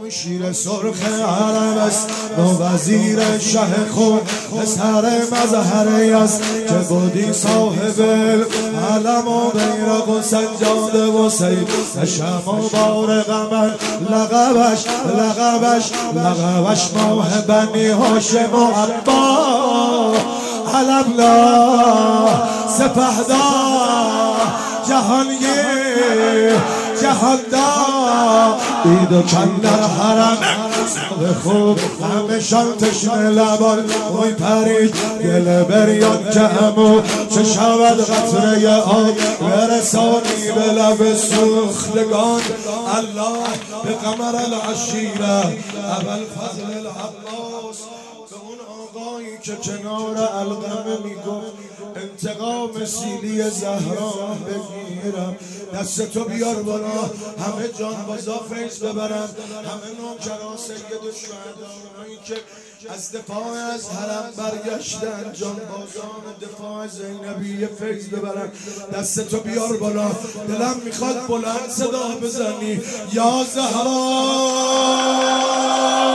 شیر سرخ عرب است نو وزیر شه خود پسر مظهری است که بودی صاحب علم و بیرق و سجاد و سید شم و بار قمر لقبش ماه بنی هاشم و عبا علم لا سپهدار جهانگیر جهاندار دید و کم در حرم به خوب همه شان تشنه لبان اوی پرید گل بریان که همو چه شود قطره آب برسانی به لب سوختگان الله به قمر العشیره اول فضل العباس به اون آقایی که کنار القمه میگفت انتقام سیلی زهرا بگیرم دست تو بیار بالا همه جانبازا فیض ببرن همه نوکران سید الشهدایی که از دفاع از حرم برگشتن جانبازان دفاع زینبی فیض ببرن دست تو بیار بالا دلم میخواد بلند صدا بزنی یا زهرا